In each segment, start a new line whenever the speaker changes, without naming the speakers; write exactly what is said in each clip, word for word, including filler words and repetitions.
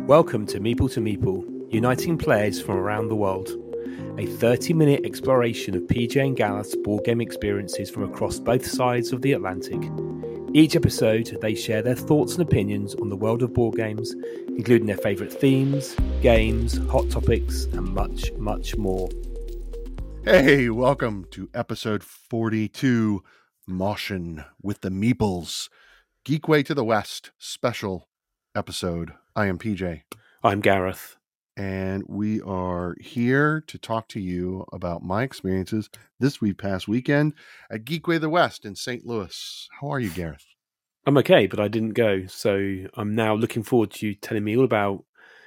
Welcome to Meeple to Meeple, uniting players from around the world. A thirty-minute exploration of P J and Gareth's board game experiences from across both sides of the Atlantic. Each episode, they share their thoughts and opinions on the world of board games, including their favourite themes, games, hot topics, and much, much more.
Hey, welcome to episode forty-two, Moshin with the Meeples, Geek Way to the West special episode. I am P J.
I'm Gareth.
And we are here to talk to you about my experiences this week past weekend at Geek Way to the West in Saint Louis. How are you, Gareth?
I'm okay, but I didn't go, so I'm now looking forward to you telling me all about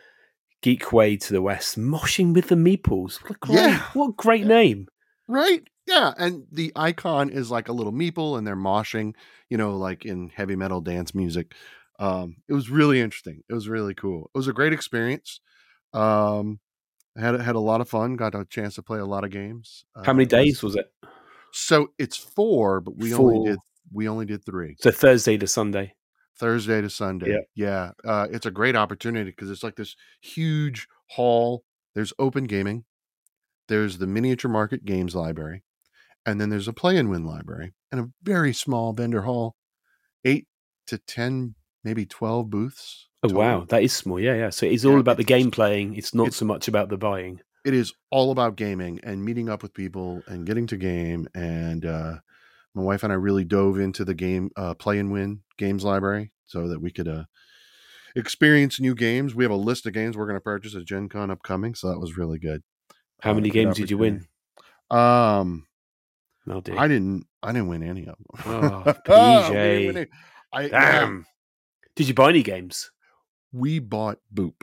Geek Way to the West, Moshing with the Meeples. What a great,
Yeah.
what a great name.
Right? Yeah, and the icon is like a little meeple, and they're moshing, you know, like in heavy metal dance music. Um, it was really interesting. It was really cool. It was a great experience. Um, I had had a lot of fun. Got a chance to play a lot of games.
How many
Uh, it
days was, was it?
So it's four, but we
Four.
only did we only did three.
So Thursday to Sunday.
Thursday to Sunday.
Yeah.
Yeah. Uh, it's a great opportunity because it's like this huge hall. There's open gaming. There's the miniature market games library. And then there's a play and win library and a very small vendor hall, eight to ten, maybe twelve booths.
Oh,
total.
wow. That is small. Yeah, yeah. So it's all
Yeah,
about the
it's-
game playing. It's not
it's-
so much about the buying.
It is all about gaming and meeting up with people and getting to game. And uh, my wife and I really dove into the game uh, play and win games library so that we could uh, experience new games. We have a list of games we're going to purchase at Gen Con upcoming. So that was really good.
How
Uh,
many
good
games did you win?
opportunity. Um,
Oh, dear.
I didn't. I didn't win any of them.
Oh,
We
P
didn't
J.
win any. I,
Damn. Did you buy any games?
We bought Boop.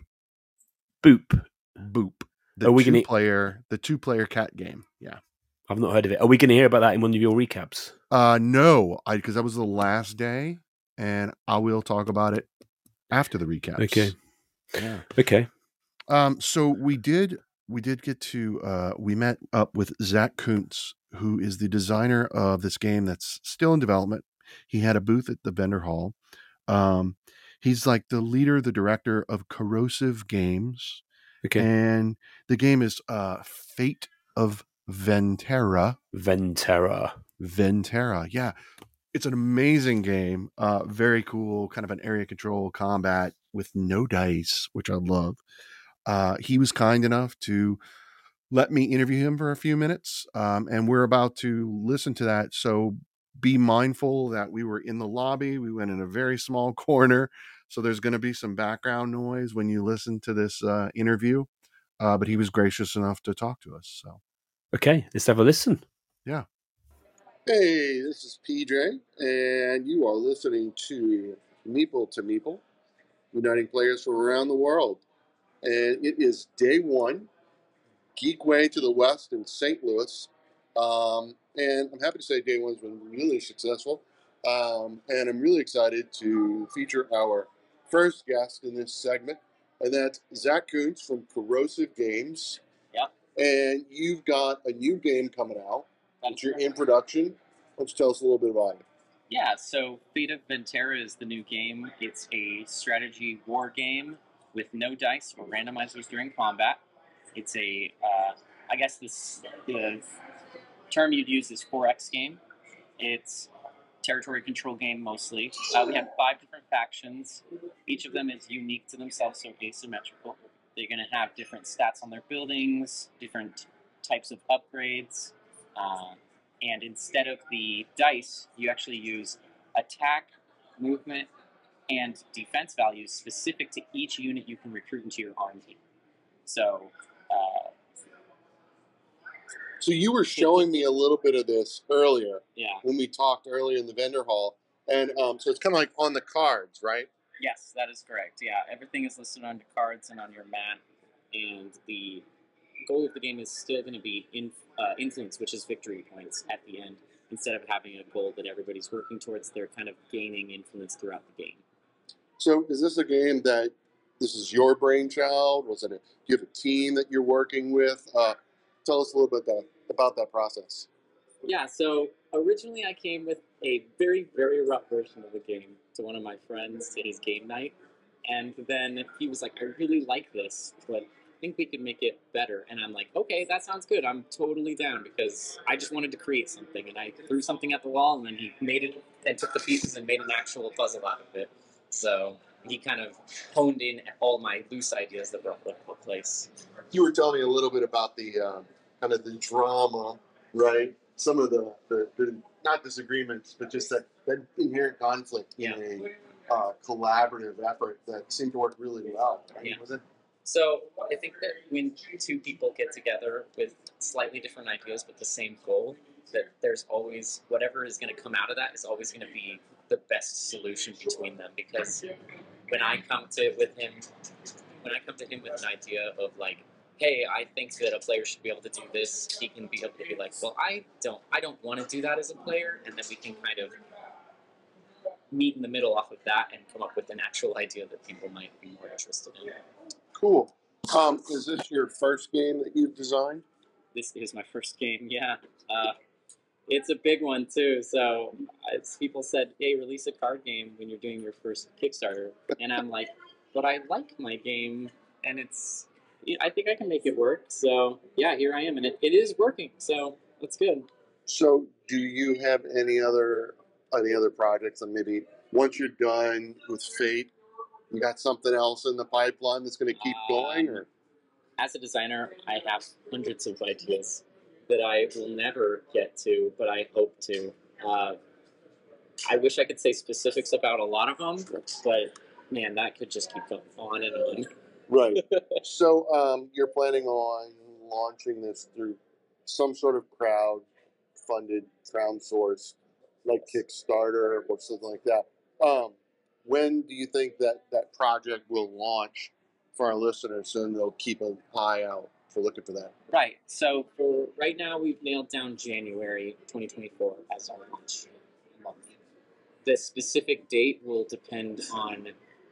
Boop.
Boop. The
Are we
two
gonna-
player, the two player cat game. Yeah.
I've not heard of it. Are we going to hear about that in one of your recaps?
Uh, no, I because that was the last day, and I will talk about it after the recaps.
Okay.
Yeah.
Okay.
Um. So we did. We did get to. Uh. We met up with Zach Kuntz, who is the designer of this game that's still in development. He had a booth at the vendor hall. Um. He's like the leader, the director of Corrosive Games.
Okay.
And the game is uh, Fate of Venterra.
Venterra.
Venterra, yeah. It's an amazing game. Uh, very cool, kind of an area control combat with no dice, which I love. Uh, he was kind enough to let me interview him for a few minutes, um, and we're about to listen to that. So be mindful that we were in the lobby. We went in a very small corner. So there's going to be some background noise when you listen to this uh, interview. Uh, but he was gracious enough to talk to us. So,
Okay. Let's have a listen.
yeah.
Hey, this is P J, and you are listening to Meeple to Meeple, uniting players from around the world. And it is day one, Geek Way to the West in Saint Louis. Um, and I'm happy to say day one's been really successful. Um, and I'm really excited to feature our first guest in this segment, and that's Zach Kuntz from Corrosive Games.
Yep.
And you've got a new game coming out.
That's
That you're
correct.
in production. Why don't you tell us a little bit about it?
Yeah, so Fate of Venterra is the new game. It's a strategy war game with no dice or randomizers during combat. It's a, uh, I guess this the term you'd use is four X game. It's territory control game mostly. Uh, we have five different factions. Each of them is unique to themselves, so asymmetrical. They're going to have different stats on their buildings, different types of upgrades. Uh, and instead of the dice, you actually use attack, movement, and defense values specific to each unit you can recruit into your army. So, uh,
So you were showing me a little bit of this earlier
yeah.
when we talked earlier in the vendor hall. And um, so it's kind of like on the cards, right?
Yes, that is correct. Yeah, everything is listed on your cards and on your mat. And the goal of the game is still going to be in, uh, influence, which is victory points at the end. Instead of having a goal that everybody's working towards, they're kind of gaining influence throughout the game.
So is this a game that this is your brainchild? Was it a, do you have a team that you're working with? Uh, tell us a little bit that, about that process.
Yeah, so originally I came with a very, very rough version of the game to one of my friends at his game night. And then he was like, I really like this, but I think we could make it better. And I'm like, okay, that sounds good. I'm totally down because I just wanted to create something. And I threw something at the wall, and then he made it and took the pieces and made an actual puzzle out of it. So he kind of honed in all my loose ideas that were all over the place.
You were telling me a little bit about the uh, kind of the drama, right? Some of the, the, the not disagreements, but just that, that inherent conflict
Yeah.
in a uh, collaborative effort that seemed to work really well. Right?
Yeah.
Was it?
So I think that when two people get together with slightly different ideas but the same goal, that there's always, whatever is going to come out of that is always going to be the best solution between them. Because when I come to with him, when I come to him with an idea of like, hey, I think that a player should be able to do this, he can be able to be like, well, I don't, I don't want to do that as a player, and then we can kind of meet in the middle off of that and come up with an actual idea that people might be more interested in.
Cool. Um, is this your first game that you've designed?
This is my first game, yeah. Uh, it's a big one, too. So as people said, hey, release a card game when you're doing your first Kickstarter. And I'm like, but I like my game, and it's, I think I can make it work. So, yeah, here I am. And it, it is working, so that's good.
So, do you have any other any other projects? And maybe once you're done with Fate, you got something else in the pipeline that's going to keep going? Or
as a designer, I have hundreds of ideas that I will never get to, but I hope to. Uh, I wish I could say specifics about a lot of them, but man, that could just keep going on and on.
Right. So um, you're planning on launching this through some sort of crowd-funded, crowd-sourced, like Kickstarter or something like that. Um, when do you think that that project will launch for our listeners, so they'll keep an eye out for looking for that?
Right. So for right now, we've nailed down January twenty twenty-four as our launch month. The specific date will depend on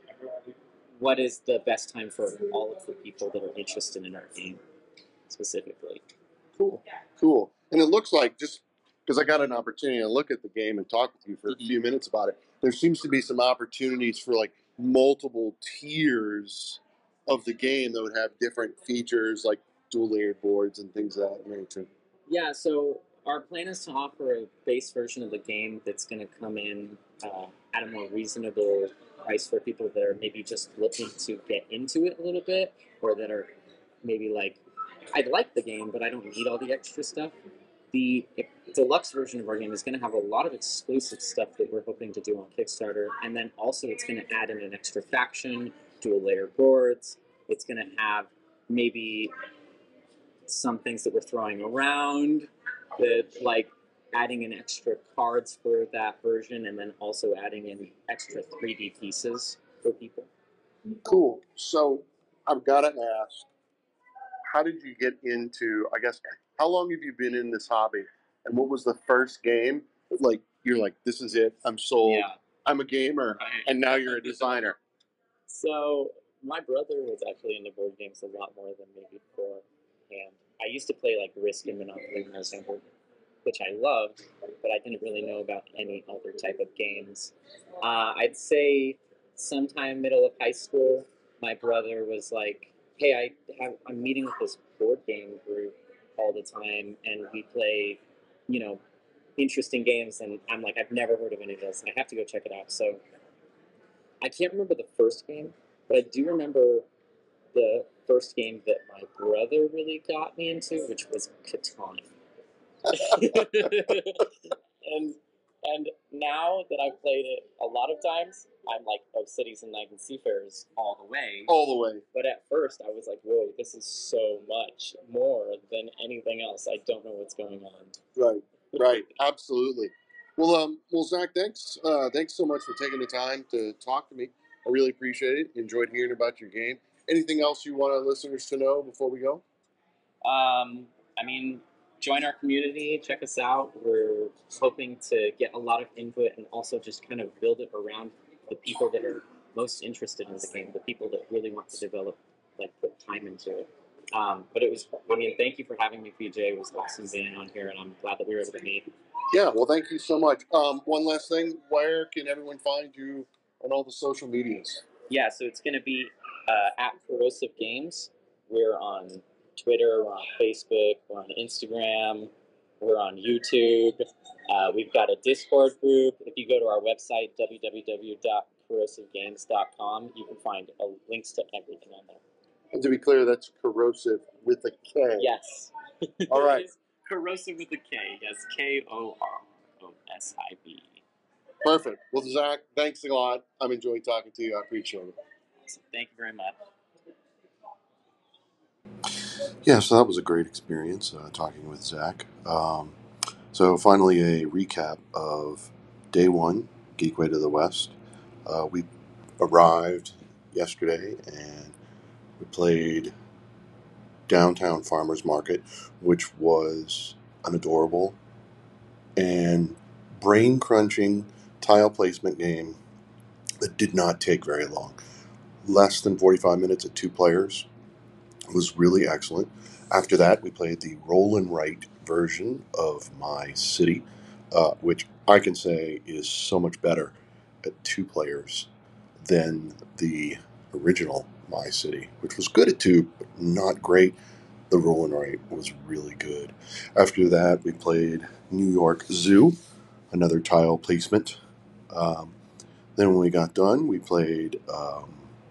what is the best time for all of the people that are interested in our game, specifically.
Cool. Cool. And it looks like, just because I got an opportunity to look at the game and talk with you for a few minutes about it, there seems to be some opportunities for like multiple tiers of the game that would have different features, like dual layered boards and things of that nature.
Yeah, so our plan is to offer a base version of the game that's going to come in uh, at a more reasonable price for people that are maybe just looking to get into it a little bit, or that are maybe like, I like the game, but I don't need all the extra stuff. The deluxe version of our game is going to have a lot of exclusive stuff that we're hoping to do on Kickstarter, and then also it's going to add in an extra faction, dual layer boards. It's going to have maybe some things that we're throwing around, that like adding in extra cards for that version, and then also adding in extra three D pieces for people.
Cool. So I've got to ask, how did you get into, I guess, how long have you been in this hobby? And what was the first game? Like, you're like, this is it. I'm sold.
Yeah.
I'm a gamer.
Right.
And now you're a designer.
So my brother was actually into board games a lot more than me before. And I used to play like Risk and Monopoly when I was younger, which I loved, but I didn't really know about any other type of games. Uh, I'd say sometime middle of high school, my brother was like, hey, I have, I'm meeting with this board game group all the time, and we play, you know, interesting games, and I'm like, I've never heard of any of this, and I have to go check it out. So I can't remember the first game, but I do remember the first game that my brother really got me into, which was Catan. and and now that I've played it a lot of times, I'm like, oh, Cities and Night and Seafarers all the way.
All the way.
But at first, I was like, whoa, this is so much more than anything else. I don't know what's going on.
Right, right, absolutely. Well, um, well, Zach, thanks, uh, thanks so much for taking the time to talk to me. I really appreciate it. Enjoyed hearing about your game. Anything else you want our listeners to know before we go?
Um, I mean, join our community, check us out. We're hoping to get a lot of input and also just kind of build it around the people that are most interested in the game, the people that really want to develop, like put time into it. Um, but it was, I mean, thank you for having me, P J. It was awesome being on here, and I'm glad that we were able to meet.
Yeah, well, thank you so much. Um, one last thing, where can everyone find you on all the social medias?
yeah, so it's going to be uh, at Corrosive Games. We're on Twitter, we're on Facebook, we're on Instagram, we're on YouTube. Uh, we've got a Discord group. If you go to our website, w w w dot corrosive games dot com, you can find uh, links to everything on there.
And to be clear, that's corrosive with a K.
Yes.
All right.
It is corrosive with a K. Yes, K O R O S I V.
Perfect. Well, Zach, thanks a lot. I'm enjoying talking to you. I appreciate it.
Awesome. Thank you very much.
Yeah, so that was a great experience uh, talking with Zach. Um, so finally, a recap of day one, Geekway to the West. Uh, we arrived yesterday and we played Downtown Farmers Market, which was an adorable and brain-crunching tile placement game that did not take very long. Less than forty-five minutes at two players. It was really excellent. After that, we played the roll and write version of My City, uh, which I can say is so much better at two players than the original My City, which was good at two, but not great. The roll and write was really good. After that, we played New York Zoo, another tile placement. Um, then when we got done, we played um,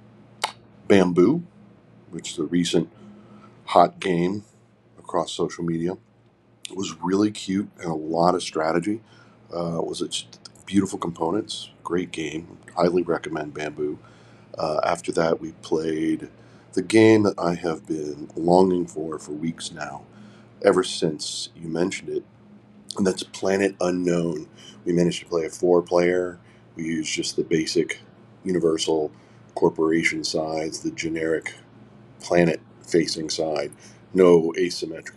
Bamboo, which is a recent hot game across social media. It was really cute and a lot of strategy. Uh, was it beautiful components? Great game. Highly recommend Bamboo. Uh, after that, we played the game that I have been longing for for weeks now, ever since you mentioned it, and that's Planet Unknown. We managed to play a four-player. We used just the basic Universal Corporation sides, the generic planet-facing side, no asymmetric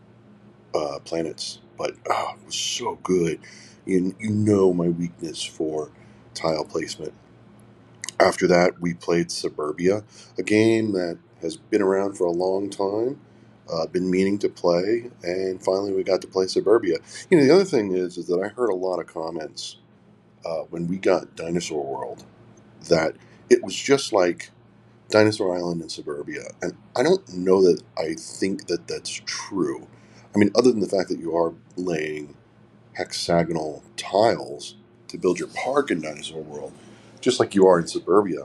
uh, planets, but oh, it was so good. You, you know my weakness for tile placement. After that, we played Suburbia, a game that has been around for a long time, uh, been meaning to play, and finally we got to play Suburbia. You know, the other thing is, is that I heard a lot of comments uh, when we got Dinosaur World that it was just like Dinosaur Island and Suburbia, and I don't know that I think that that's true. I mean, other than the fact that you are laying hexagonal tiles to build your park in Dinosaur World, just like you are in Suburbia,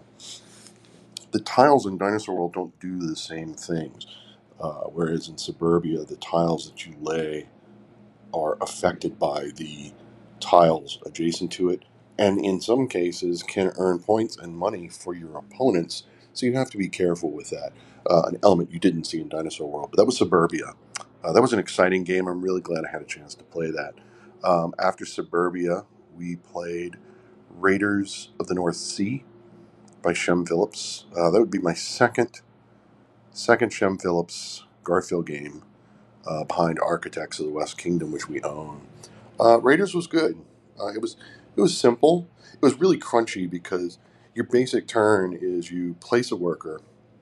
the tiles in Dinosaur World don't do the same things. Uh, whereas in Suburbia, the tiles that you lay are affected by the tiles adjacent to it, and in some cases can earn points and money for your opponents. So you have to be careful with that. Uh, an element you didn't see in Dinosaur World, but that was Suburbia. Uh, that was an exciting game. I'm really glad I had a chance to play that. Um, after Suburbia, we played Raiders of the North Sea by Shem Phillips. Uh, that would be my second second Shem Phillips Garfield game uh, behind Architects of the West Kingdom, which we own. Uh, Raiders was good. Uh, it was it was simple. It was really crunchy because your basic turn is you place a worker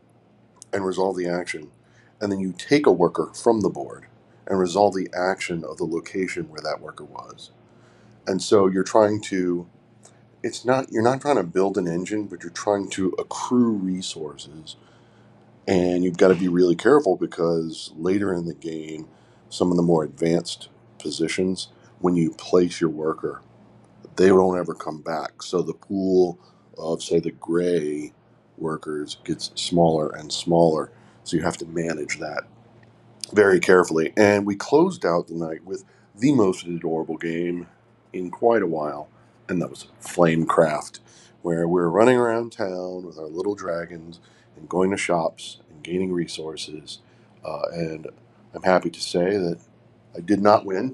and resolve the action, and then you take a worker from the board and resolve the action of the location where that worker was. And so you're trying to it's not you're not trying to build an engine, but you're trying to accrue resources. And you've got to be really careful because later in the game, some of the more advanced positions, when you place your worker, they won't ever come back. So the pool of, say, the gray workers gets smaller and smaller. So you have to manage that very carefully. And we closed out the night with the most adorable game in quite a while, and that was Flamecraft, where we're running around town with our little dragons and going to shops and gaining resources. Uh, and I'm happy to say that I did not win.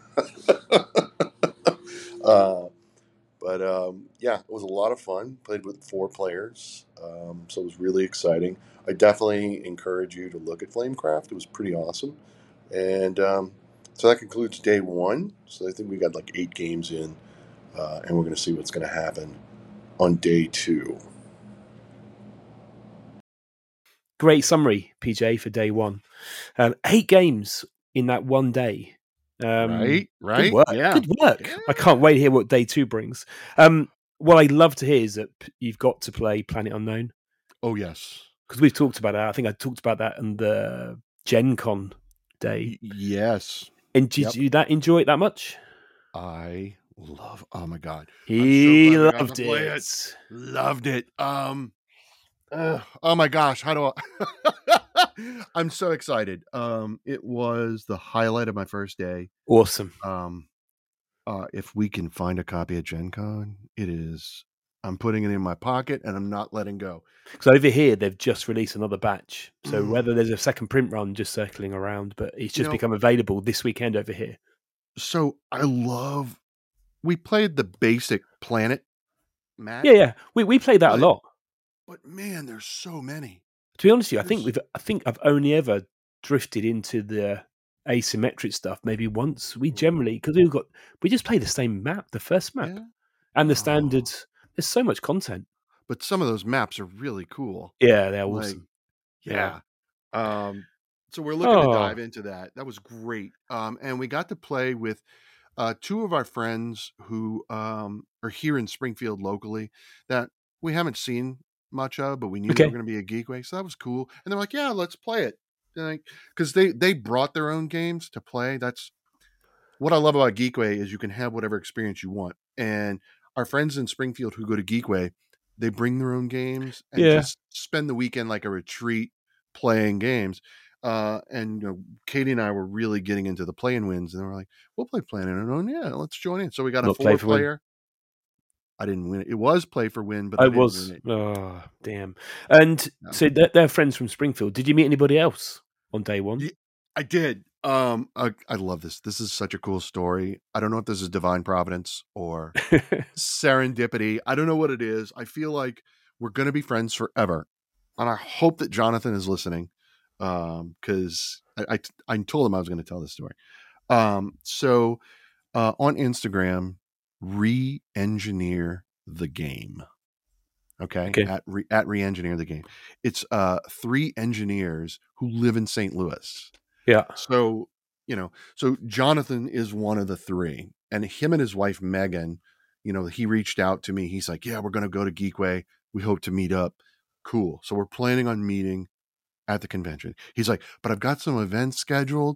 uh, but um, yeah, it was a lot of fun. Played with four players, um, so it was really exciting. I definitely encourage you to look at Flamecraft. It was pretty awesome. And um, so that concludes day one. So I think we got like eight games in, uh, and we're going to see what's going to happen on day two.
Great summary, P J, for day one. Um, eight games in that one day. Um,
right, right.
Good work.
Yeah.
Good work.
Yeah.
I can't wait to hear what day two brings. Um, what I'd love to hear is that p- you've got to play Planet Unknown,
Oh yes,
because we've talked about that. I think I talked about that on the Gen Con day.
Y- yes.
And did
Yep.
you that enjoy it that much?
I love. Oh my god,
He
glad we got
loved
to play
it.
it. Loved it. Um. uh, oh my gosh, how do I? I'm so excited. Um. It was the highlight of my first day.
Awesome.
Um. Uh. If we can find a copy of Gen Con, it is. I'm putting it in my pocket and I'm not letting go.
Because over here they've just released another batch. So
Mm.
whether there's a second print run just circling around, but it's
You
just
know-
become available this weekend over here.
So I love. We played the basic Planet map.
Yeah, yeah. We we play that
But-
a lot.
But man, there's so many.
To be honest with you, I think
There's-
we've I think I've only ever drifted into the asymmetric stuff maybe once. We
Mm.
generally because we've got we just play the same map, the first map.
Yeah.
And the
Oh.
standards. There's so much content.
But some of those maps are really cool.
Yeah, they're
Like,
awesome.
Yeah. Um, so we're looking
Oh.
to dive into that. That was great. Um, and we got to play with uh, two of our friends who um, are here in Springfield locally that we haven't seen much of, but we knew they
Okay.
were going to be a Geekway. So that was cool. And they're like, yeah, let's play it. Because they, they brought their own games to play. That's what I love about Geekway is you can have whatever experience you want. And our friends in Springfield who go to Geekway, they bring their own games and
Yeah.
just spend the weekend like a retreat playing games. Uh, and you know, Katie and I were really getting into the play and wins, and they were like, "We'll play Planet Unknown, yeah, let's join in." So we got
Not
a
play
four
for win.
player. I didn't win it. It was play for win, but I,
I
didn't
was.
win it.
Oh, damn. And
No.
so they're, they're friends from Springfield. Did you meet anybody else on day one?
Ye- I did. Um, I, I love this. This is such a cool story. I don't know if this is divine providence or serendipity. I don't know what it is. I feel like we're going to be friends forever. And I hope that Jonathan is listening um, because I, I, I told him I was going to tell this story. Um, so uh, on Instagram, re-engineer the game. Okay.
Okay.
At, re, at re-engineer the game. It's uh, three engineers who live in Saint Louis.
Yeah.
So, you know, so Jonathan is one of the three, and him and his wife, Megan, you know, he reached out to me. He's like, yeah, we're going to go to Geekway. We hope to meet up. Cool. So we're planning on meeting at the convention. He's like, but I've got some events scheduled.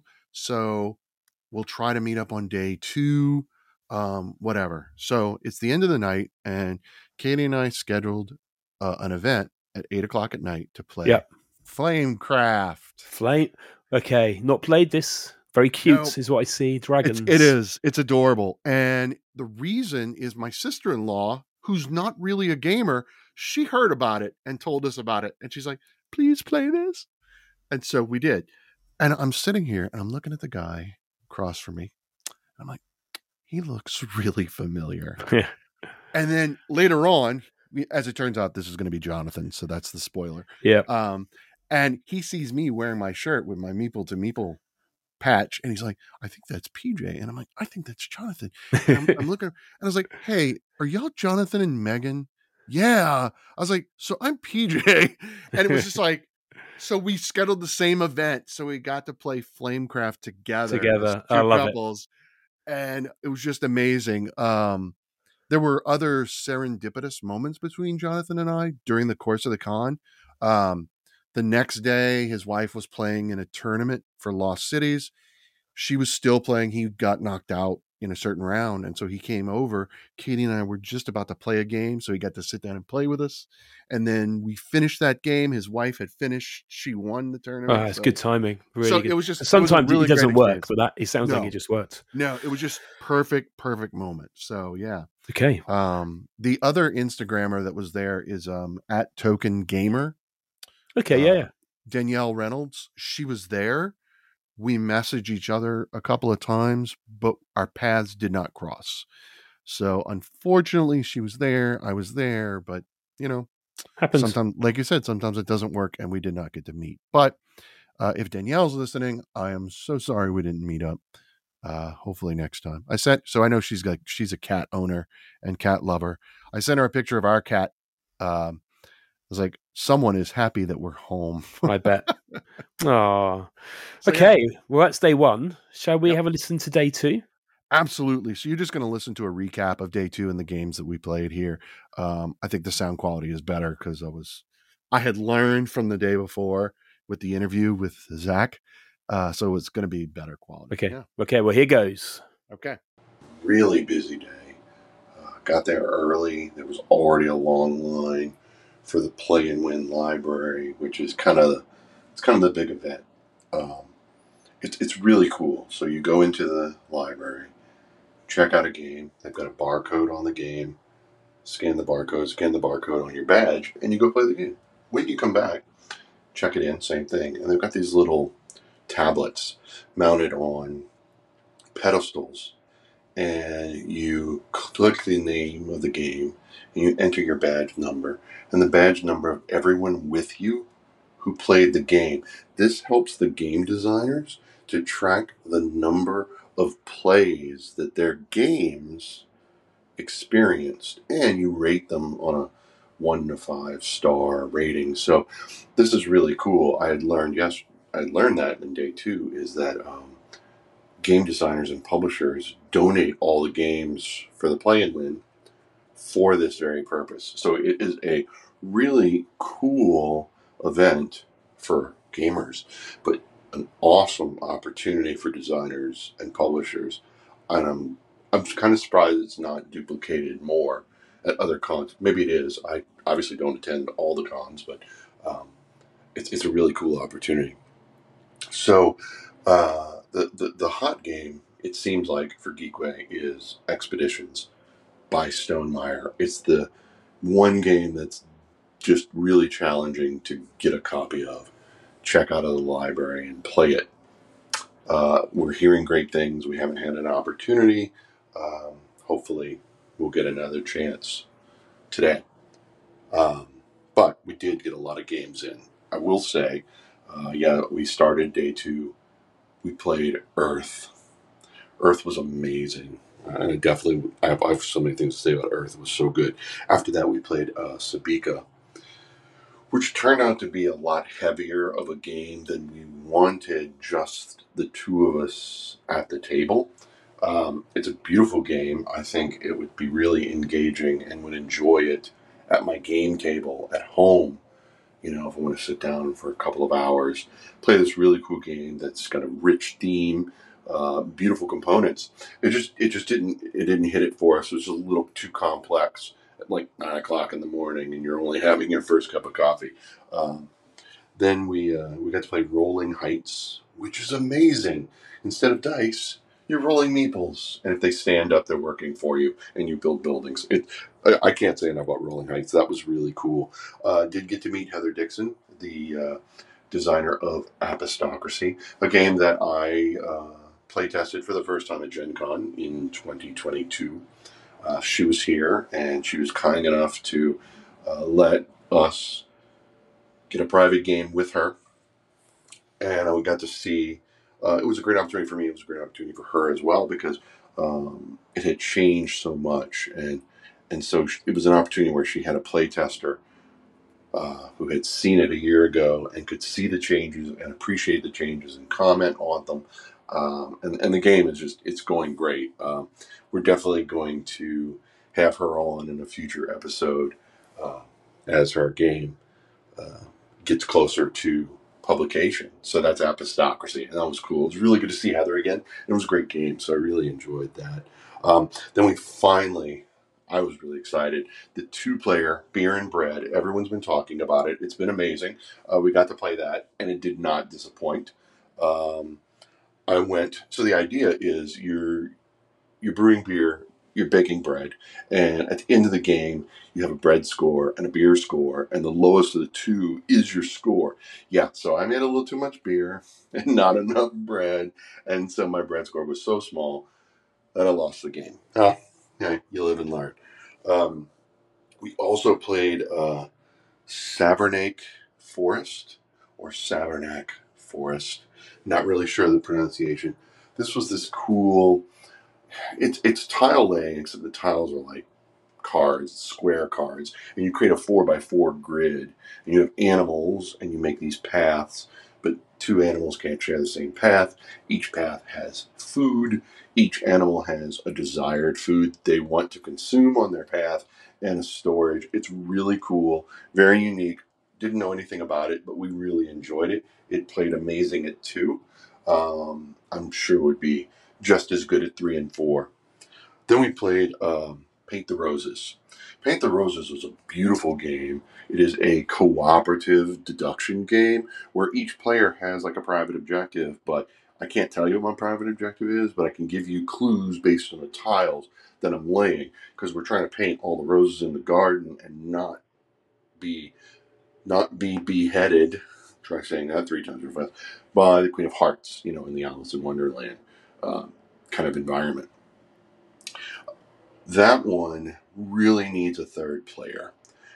So we'll try to meet up on day two, um, whatever. So it's the end of the night, and Katie and I scheduled uh, an event at eight o'clock at night to play
Yep.
Flamecraft.
Flame. Okay. Not played this. Very cute
Nope.
is what I see.
It's,
Dragons.
it is. It's adorable. And the reason is my sister-in-law, who's not really a gamer, she heard about it and told us about it. And she's like, please play this. And so we did. And I'm sitting here and I'm looking at the guy across from me. I'm like, he looks really familiar.
Yeah.
And then later on, we- as it turns out, this is going to be Jonathan. So that's the spoiler.
Yeah.
Um, and he sees me wearing my shirt with my Meeple to Meeple patch, and he's like, I think that's P J. And I'm like, I think that's Jonathan. And I'm, I'm looking, and I was like, hey, are y'all Jonathan and Megan? Yeah. I was like, so I'm P J. And it was just like, so we scheduled the same event. So we got to play Flamecraft together.
Together.
as two
I love it.
couples, and it was just amazing. Um, there were other serendipitous moments between Jonathan and I during the course of the con. Um, the next day, his wife was playing in a tournament for Lost Cities. She was still playing. He got knocked out in a certain round. And so he came over. Katie and I were just about to play a game. So he got to sit down and play with us. And then we finished that game. His wife had finished. She won the tournament.
Oh, it's
so,
good timing. Really
so
good.
it was just it was a
Sometimes
really
it doesn't
great
work,
experience.
but that it sounds like
No.
it just worked.
No, it was just perfect, perfect moment. So yeah.
Okay.
Um, the other Instagrammer that was there is um at Token Gamer.
Okay. Yeah.
Uh,
yeah.
Danielle Reynolds. She was there. We messaged each other a couple of times, but our paths did not cross. So unfortunately, she was there. I was there, but you know,
Happens.
sometimes, like you said, sometimes it doesn't work, and we did not get to meet. But uh, if Danielle's listening, I am so sorry we didn't meet up. Uh, hopefully next time. I sent, so I know she's got, she's a cat owner and cat lover. I sent her a picture of our cat. Um, I was like, someone is happy that we're home.
I bet. Oh.
So, yeah.
Okay. Well, that's day one. Shall we
Yep.
have a listen to day two?
Absolutely. So you're just going to listen to a recap of day two and the games that we played here. Um, I think the sound quality is better because I was, I had learned from the day before with the interview with Zach. Uh, so it's going to be better quality.
Okay.
Yeah.
Okay. Well, here goes.
Okay.
Really busy day. Uh, got there early. There was already a long line for the Play and Win library, which is kind of it's kind of the big event. Um, it's it's really cool. So you go into the library, check out a game. They've got a barcode on the game. Scan the barcode, scan the barcode on your badge, and you go play the game. When you come back, check it in, same thing. And they've got these little tablets mounted on pedestals, and you click the name of the game, and you enter your badge number, and the badge number of everyone with you who played the game. This helps the game designers to track the number of plays that their games experienced, and you rate them on a one to five star rating. So this is really cool. I had learned yes, I had learned that in day two is that um, game designers and publishers donate all the games for the Play and Win for this very purpose. So it is a really cool event for gamers, but an awesome opportunity for designers and publishers. And I'm I'm kind of surprised it's not duplicated more at other cons. Maybe it is. I obviously don't attend all the cons, but um, it's it's a really cool opportunity. So uh, the, the the hot game, it seems like for Geekway, is Expeditions by Stonemaier. It's the one game that's just really challenging to get a copy of. Check out of the library and play it. Uh, we're hearing great things. We haven't had an opportunity. Um, hopefully, we'll get another chance today. Um, but we did get a lot of games in. I will say, uh, yeah, we started day two. We played Earth. Earth was amazing. And I definitely, I have, I have so many things to say about Earth. It was so good. After that, we played uh, Sabika, which turned out to be a lot heavier of a game than we wanted, just the two of us at the table. Um, it's a beautiful game. I think it would be really engaging and would enjoy it at my game table at home. You know, if I want to sit down for a couple of hours, play this really cool game that's got a rich theme, uh, beautiful components. It just, it just didn't, it didn't hit it for us. It was a little too complex at like nine o'clock in the morning, and you're only having your first cup of coffee. Um, then we uh, we got to play Rolling Heights, which is amazing. Instead of dice, you're rolling meeples, and if they stand up, they're working for you, and you build buildings. It I, I can't say enough about Rolling Heights. That was really cool. Uh, did get to meet Heather Dixon, the uh, designer of Apostocracy, a game that I uh, play tested for the first time at Gen Con in twenty twenty-two. Uh, she was here, and she was kind enough to uh, let us get a private game with her, and we got to see. Uh, it was a great opportunity for me. It was a great opportunity for her as well because um, it had changed so much, and and so it was an opportunity where she had a play tester uh, who had seen it a year ago and could see the changes and appreciate the changes and comment on them. Um, and and the game is just it's going great. Um, we're definitely going to have her on in a future episode uh, as her game uh, gets closer to publication. So that's Apostocracy, and that was cool. It was really good to see Heather again. It was a great game, so I really enjoyed that. Um, then we finally, I was really excited, the two-player Beer and Bread. Everyone's been talking about it. It's been amazing. Uh, we got to play that, and it did not disappoint. Um, I went, so the idea is you're you're brewing beer, you're baking bread, and at the end of the game, you have a bread score and a beer score, and the lowest of the two is your score. Yeah, so I made a little too much beer and not enough bread, and so my bread score was so small that I lost the game. Huh? Yeah, you live and learn. Um, we also played uh, Savernake Forest, or Savernac Forest. Not really sure of the pronunciation. This was this cool... It's it's tile laying, except the tiles are like cards, square cards, and you create a four by four grid, and you have animals, and you make these paths. But two animals can't share the same path. Each path has food. Each animal has a desired food they want to consume on their path and a storage. It's really cool, very unique. Didn't know anything about it, but we really enjoyed it. It played amazing at two. Um, I'm sure it would be just as good at three and four. Then we played um, Paint the Roses. Paint the Roses was a beautiful game. It is a cooperative deduction game where each player has like a private objective, but I can't tell you what my private objective is, but I can give you clues based on the tiles that I'm laying, because we're trying to paint all the roses in the garden and not be not be beheaded. Try saying that three times real fast. By the Queen of Hearts, you know, in the Alice in Wonderland uh, kind of environment. That one really needs a third player,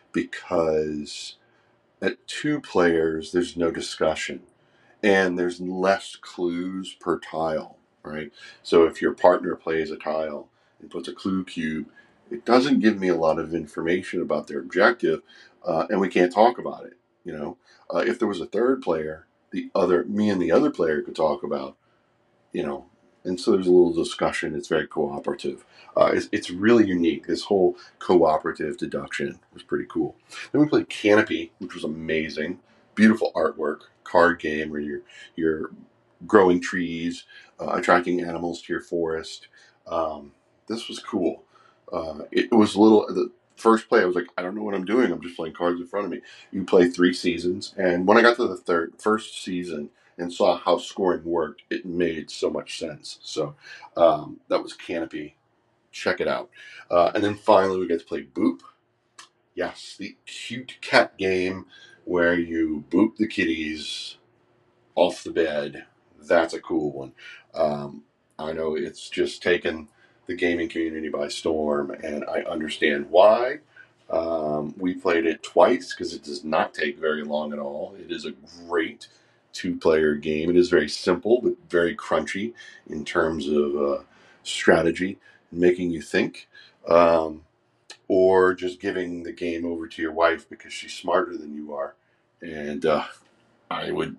because at two players, there's no discussion and there's less clues per tile, right? So if your partner plays a tile and puts a clue cube, it doesn't give me a lot of information about their objective, uh, and we can't talk about it. You know, uh, if there was a third player, the other me and the other player could talk about, you know, and so there's a little discussion. It's very cooperative. Uh, it's, it's really unique. This whole cooperative deduction was pretty cool. Then we played Canopy, which was amazing. Beautiful artwork, card game where you're you're growing trees, uh, attracting animals to your forest. Um, this was cool. Uh, it, it was a little. The first play, I was like, I don't know what I'm doing. I'm just playing cards in front of me. You play three seasons, and when I got to the third first season and saw how scoring worked, it made so much sense. So um, that was Canopy. Check it out. Uh, and then finally, we get to play Boop. Yes, the cute cat game where you boop the kitties off the bed. That's a cool one. Um, I know it's just taken the gaming community by storm, and I understand why. Um, we played it twice because it does not take very long at all. It is a great two-player game. It is very simple but very crunchy in terms of uh, strategy, making you think, um, or just giving the game over to your wife because she's smarter than you are. And uh, I would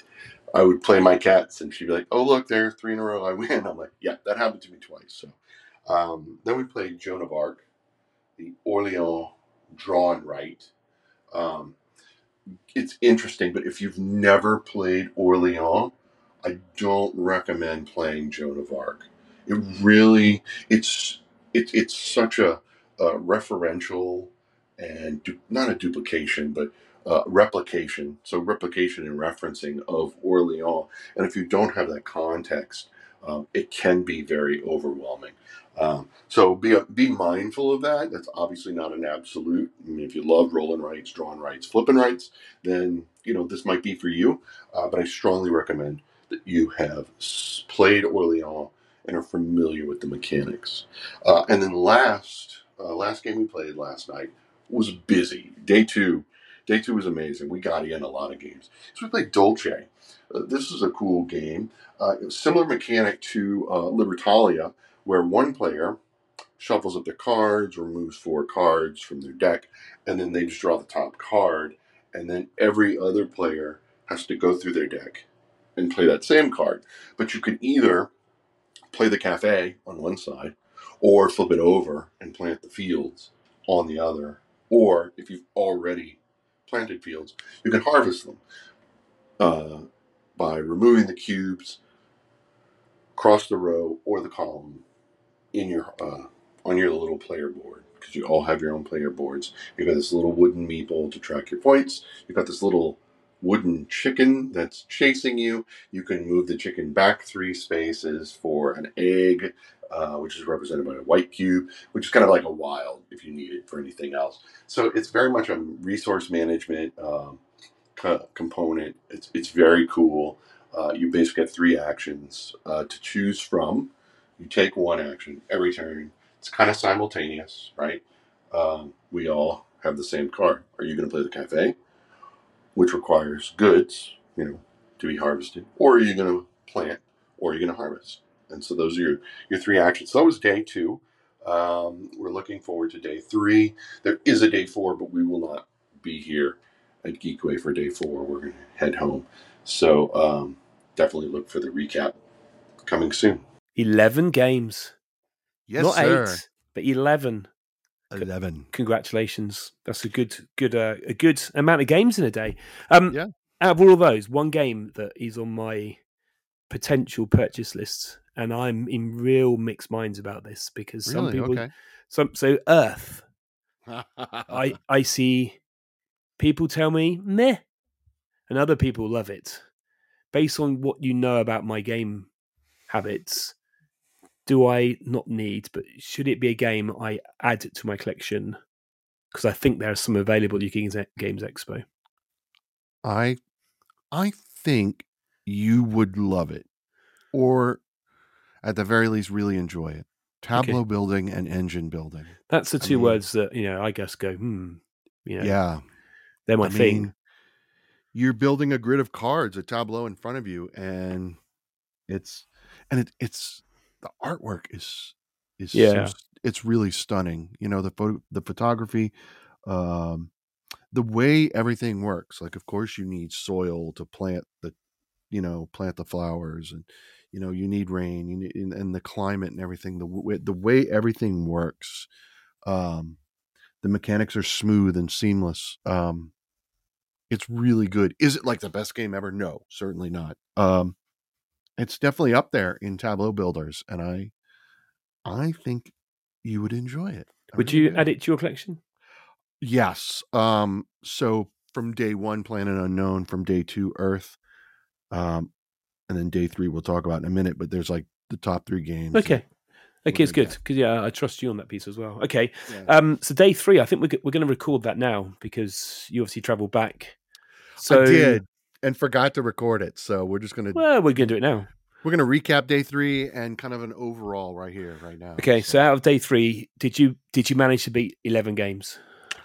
I would play my cats, and she'd be like, "Oh, look, there's three in a row. I win." I'm like, "Yeah, that happened to me twice." So um, then we played Joan of Arc, the Orleans drawn right. Um, it's interesting, but if you've never played Orleans, I don't recommend playing Joan of Arc. It really, it's it's it's such a, a referential and du- not a duplication, but uh, replication. So replication and referencing of Orleans, and if you don't have that context, um, it can be very overwhelming. Um, so be be mindful of that. That's obviously not an absolute. I mean, if you love rolling rights, drawing rights, flipping rights, then you know this might be for you. Uh, but I strongly recommend that you have played Orleans and are familiar with the mechanics. Uh, and then last, uh, last game we played last night was busy. Day two, day two was amazing. We got in a lot of games. So we played Dolce. Uh, this is a cool game. Uh, similar mechanic to uh, Libertalia, where one player shuffles up their cards, removes four cards from their deck, and then they just draw the top card, and then every other player has to go through their deck and play that same card. But you can either play the cafe on one side, or flip it over and plant the fields on the other. Or if you've already planted fields, you can harvest them uh, by removing the cubes across the row or the column in your uh, on your little player board, because you all have your own player boards. You've got this little wooden meeple to track your points. You've got this little wooden chicken that's chasing you. You can move the chicken back three spaces for an egg, uh, which is represented by a white cube, which is kind of like a wild if you need it for anything else. So it's very much a resource management um, co- component. It's it's very cool. Uh, you basically have three actions uh, to choose from. You take one action every turn. It's kind of simultaneous, right? Um, we all have the same card. Are you going to play the cafe, which requires goods, you know, to be harvested, or are you going to plant, or are you going to harvest? And so those are your, your three actions. So that was day two. Um, we're looking forward to day three. There is a day four, but we will not be here at Geekway for day four. We're going to head home. So um, definitely look for the recap coming soon.
eleven games.
Yes,
Not
sir.
eight, but eleven.
Eleven.
Congratulations. That's a good good uh, a good amount of games in a day. Um
Yeah.
out of all of those, one game that is on my potential purchase list, and I'm in real mixed minds about this because some
Really?
people
Okay.
some so Earth. I I see people tell me meh, and other people love it. Based on what you know about my game habits, do I not need, but should it be a game I add to my collection? Because I think there are some available at Games Games Expo.
I I think you would love it, or at the very least, really enjoy it. Tableau
Okay.
building and engine building.
That's the
I
two
mean,
words that, you know, I guess go, hmm, you know,
Yeah.
they're my
I
thing.
mean, you're building a grid of cards, a tableau in front of you, and it's and it, it's the artwork is is so
Yeah.
s- it's really stunning. You know, the photo, the photography, um, the way everything works. Like, of course, you need soil to plant the, you know, plant the flowers, and you know, you need rain, you need and, and the climate and everything. The way the way everything works, um, the mechanics are smooth and seamless. Um, it's really good. Is it like the best game ever? No, certainly not. Um, it's definitely up there in Tableau builders, and I, I think you would enjoy it. I
Would
really
you
do.
add it to your collection?
Yes. Um, so from day one, Planet Unknown. From day two, Earth. Um, and then day three, we'll talk about in a minute. But there's like the top three games.
Okay.
that
Okay,
we're
it's
gonna
good
get.
because yeah, I trust you on that piece as well. Okay,
Yeah.
um, so day three, I think we're we're going to record that now because you obviously travel back. So
I did and forgot to record it, so we're just gonna
well, we're going to do it now.
we're gonna recap day three and kind of an overall right here, right now.
Okay, so out of day three, did you did you manage to beat eleven games?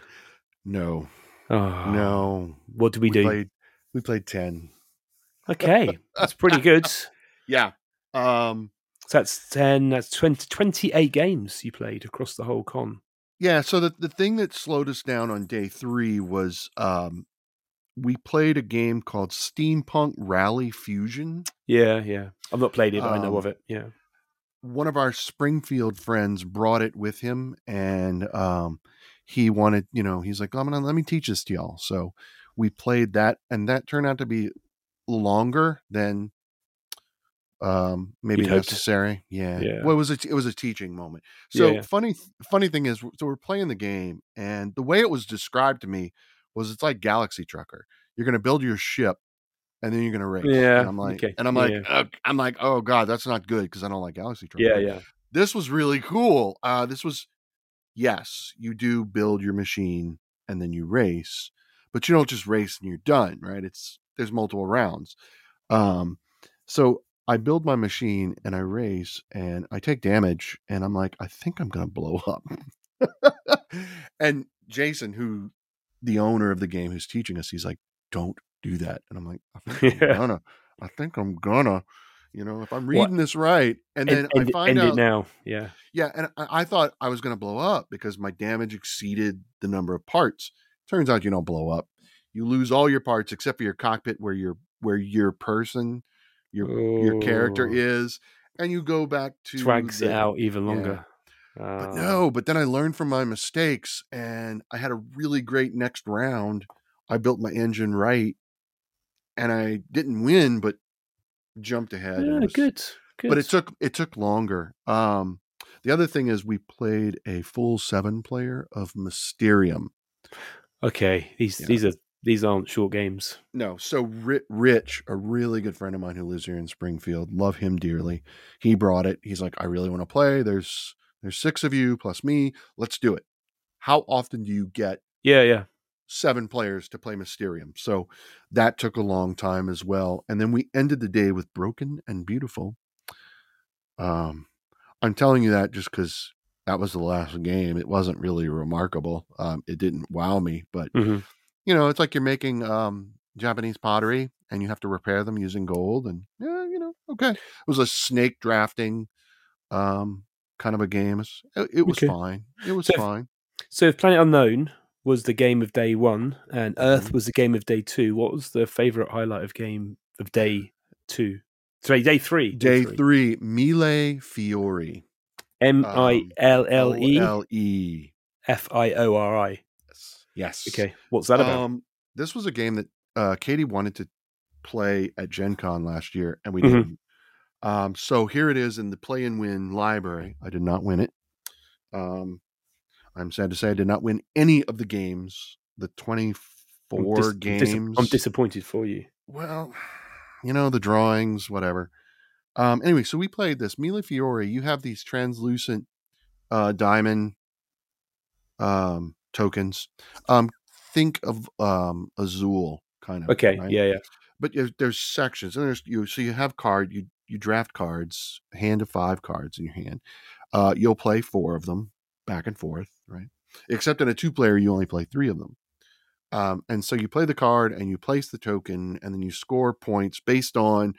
No,
Oh,
no.
What did we,
We
do?
played we played ten.
Okay, that's pretty good.
Yeah. Um.
So that's ten. That's twenty, twenty-eight games you played across the whole con.
Yeah. So the the thing that slowed us down on day three was um, we played a game called Steampunk Rally Fusion.
Yeah, yeah. I've not played it, but I know
Um,
of it. Yeah.
One of our Springfield friends brought it with him, and um, he wanted, you know, he's like, "I'm gonna let me teach this to y'all." So we played that, and that turned out to be longer than um maybe
You'd hoped.
necessary. Yeah.
Yeah.
Well, it was a it was a teaching moment.
Yeah,
So
yeah.
funny funny thing is, so we're playing the game, and the way it was described to me was it's like Galaxy Trucker. You're going to build your ship, and then you're going to race.
Yeah,
And I'm like,
okay.
and I'm
Yeah,
like,
yeah.
uh, I'm like, oh god, that's not good because I don't like Galaxy Trucker.
Yeah,
But
yeah.
this was really cool. Uh, this was yes, you do build your machine and then you race, but you don't just race and you're done, right? It's there's multiple rounds. Um, so I build my machine and I race and I take damage and I'm like, I think I'm gonna blow up. And Jason, who the owner of the game who's teaching us, he's like, don't do that. And I'm like, I think I'm
Yeah.
gonna, I think I'm gonna, you know, if I'm
What?
reading this right. And then
End,
I
end, it-
find
end
out
it now. Yeah.
yeah, and I, I thought I was going to blow up because my damage exceeded the number of parts. Turns out you don't blow up. You lose all your parts except for your cockpit, where your where your person, your your character
Oh,
is, and you go back to
drags it
the
out even
yeah.
longer.
But
Ah.
no, but then I learned from my mistakes, and I had a really great next round. I built my engine right, and I didn't win, but jumped ahead. and
Yeah,
was,
good. Good.
But it took it took longer. Um, the other thing is we played a full seven player of Mysterium.
Okay, these
Yeah.
these are these aren't short games.
No, so Ri- Rich, a really good friend of mine who lives here in Springfield, love him dearly. He brought it. He's like, I really want to play. There's there's six of you plus me. Let's do it. How often do you get
Yeah, yeah.
seven players to play Mysterium? So that took a long time as well. And then we ended the day with Broken and Beautiful. Um, I'm telling you that just because that was the last game. It wasn't really remarkable. Um, it didn't wow me, but
hmm
you know, it's like you're making um, Japanese pottery and you have to repair them using gold. And yeah, you know, okay, it was a snake drafting um, kind of a game. It, it was
Okay.
fine. It was
So if-
fine.
So if Planet Unknown was the game of day one and Earth
Mhm.
was the game of day two, what was the favorite highlight of game of day two. Sorry, day three.
Day, day three. three, Mille Fiori.
M I L L E
L E
F I O R I.
Yes.
Okay. What's that about?
Um, this was a game that uh, Katie wanted to play at Gen Con last year, and we
Mhm.
didn't. Um, so here it is in the Play and Win library. I did not win it. Um, I'm sad to say I did not win any of the games, the twenty-four
I'm dis-
games.
I'm, dis- I'm disappointed for you.
Well, you know, the drawings, whatever. Um, anyway, so we played this. Mille Fiori, you have these translucent uh, diamond um, tokens. Um, think of um, Azul, kind of.
Okay,
right?
yeah, yeah.
But there's sections, and there's you. So you have card, you you draft cards, a hand of five cards in your hand. Uh, you'll play four of them back and forth, right? Except in a two-player, you only play three of them. Um, and so you play the card, and you place the token, and then you score points based on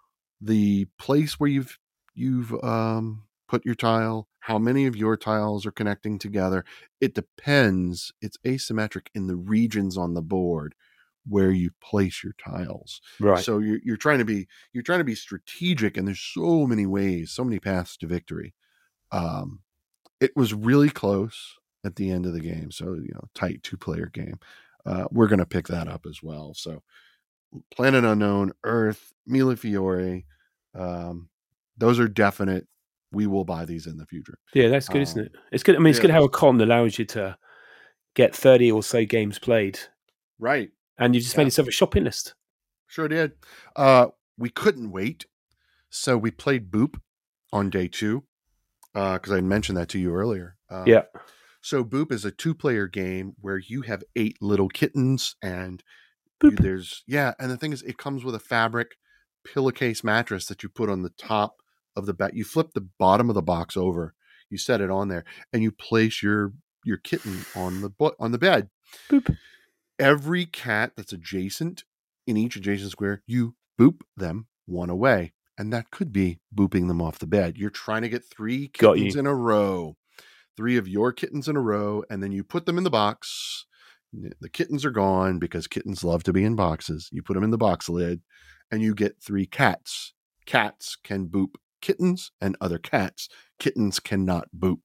the place where you've you've um, put your tile, how many of your tiles are connecting together. It depends. It's asymmetric in the regions on the board where you place your tiles.
Right.
So you're you're trying to be you're trying to be strategic, and there's so many ways, so many paths to victory. Um, it was really close at the end of the game. So, you know, tight two player game. Uh, we're going to pick that up as well. So Planet Unknown, Earth, Mille Fiori, um, those are definite. We will buy these in the future.
Yeah, that's good,
um,
isn't it? It's good. I mean, it's
yeah.
good how a con allows you to get thirty or so games played.
Right.
And you just
Yeah.
made yourself a shopping list.
Sure did. Uh, we couldn't wait. So we played Boop on day two because uh, I mentioned that to you earlier. Um,
yeah.
So Boop is a two-player game where you have eight little kittens, and
Boop.
you, there's yeah. And the thing is, it comes with a fabric pillowcase mattress that you put on the top of the bed. You flip the bottom of the box over, you set it on there, and you place your your kitten on the on the bed.
Boop.
Every cat that's adjacent in each adjacent square, you boop them one away. And that could be booping them off the bed. You're trying to get three kittens in a row, three of your kittens in a row, and then you put them in the box. The kittens are gone because kittens love to be in boxes. You put them in the box lid, and you get three cats. Cats can boop kittens and other cats. Kittens cannot boop.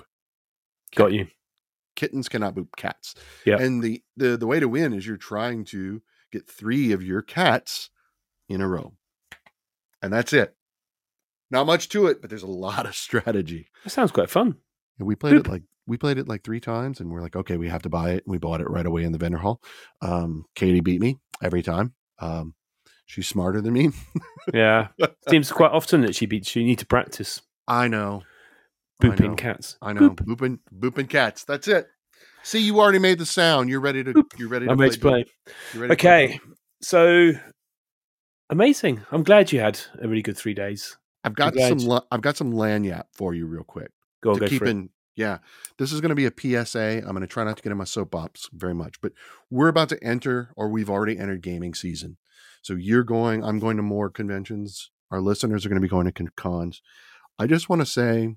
Got you.
Kittens cannot boop cats.
Yeah.
And the, the, the way to win is you're trying to get three of your cats in a row. And that's it. Not much to it, but there's a lot of strategy.
That sounds quite fun.
And we played
Boop.
it like we played it like three times, and we're like, okay, we have to buy it. We bought it right away in the vendor hall. Um, Katie beat me every time. Um, she's smarter than me.
Yeah. Seems quite often that she beats you. You need to practice.
I know.
Booping
I know.
cats.
I know.
Boop.
Booping booping cats. That's it. See, you already made the sound. You're ready to
Boop.
you're ready to
I'm
play.
ready to play.
You're ready
okay.
To play.
So amazing. I'm glad you had a really good three days.
I've got
glad
some I've got some lanyap for you real quick.
Go on,
to
go
keep
for it.
in yeah. This is going to be a P S A. I'm going to try not to get in my soapbox very much, but we're about to enter, or we've already entered, gaming season. So you're going, I'm going to more conventions. Our listeners are going to be going to con- cons. I just want to say,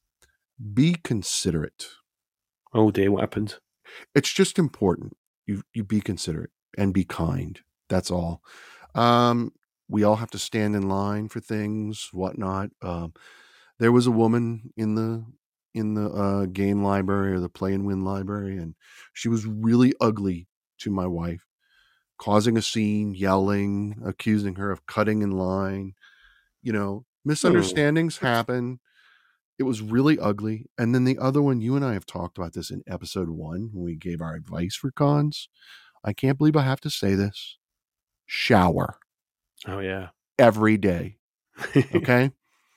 be considerate.
Oh dear, what happened?
It's just important. You you be considerate and be kind. That's all. Um, we all have to stand in line for things, whatnot. Um, there was a woman in the in the uh, game library or the Play and Win library, and she was really ugly to my wife, causing a scene, yelling, accusing her of cutting in line. You know, misunderstandings
oh.
happen. It was really ugly. And then the other one, you and I have talked about this in episode one when we gave our advice for cons. I can't believe I have to say this. Shower.
Oh, yeah.
Every day. Okay?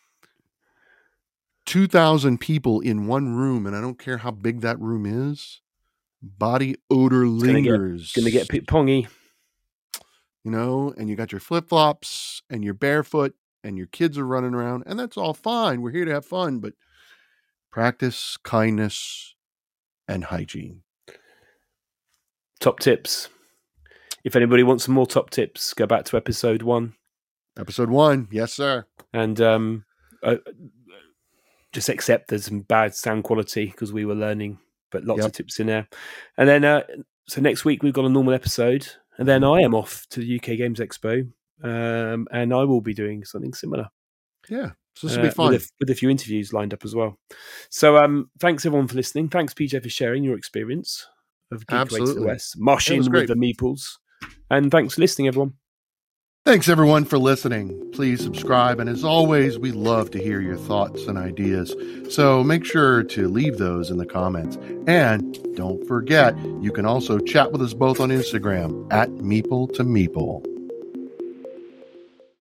two thousand people in one room, and I don't care how big that room is. Body odor lingers.
Going to get a bit pongy.
You know, and you got your flip-flops and your barefoot and your kids are running around, and that's all fine. We're here to have fun, but practice kindness and hygiene.
Top tips. If anybody wants some more top tips, go back to episode one.
Episode one. Yes, sir.
And um, uh, just accept there's some bad sound quality because we were learning, but lots
Yep.
of tips in there. And then, uh, so next week we've got a normal episode, and then I am off to the U K Games Expo um, and I will be doing something similar.
Yeah, so this will be
uh,
fun.
with a, with a few interviews lined up as well. So, um, thanks everyone for listening. Thanks, P J, for sharing your experience of Geek Away to the
Absolutely.
West, moshing with
great.
the meeples, and thanks for listening, everyone.
Thanks, everyone, for listening. Please subscribe, and as always, we love to hear your thoughts and ideas. So make sure to leave those in the comments. And don't forget, you can also chat with us both on Instagram, at Meeple to Meeple.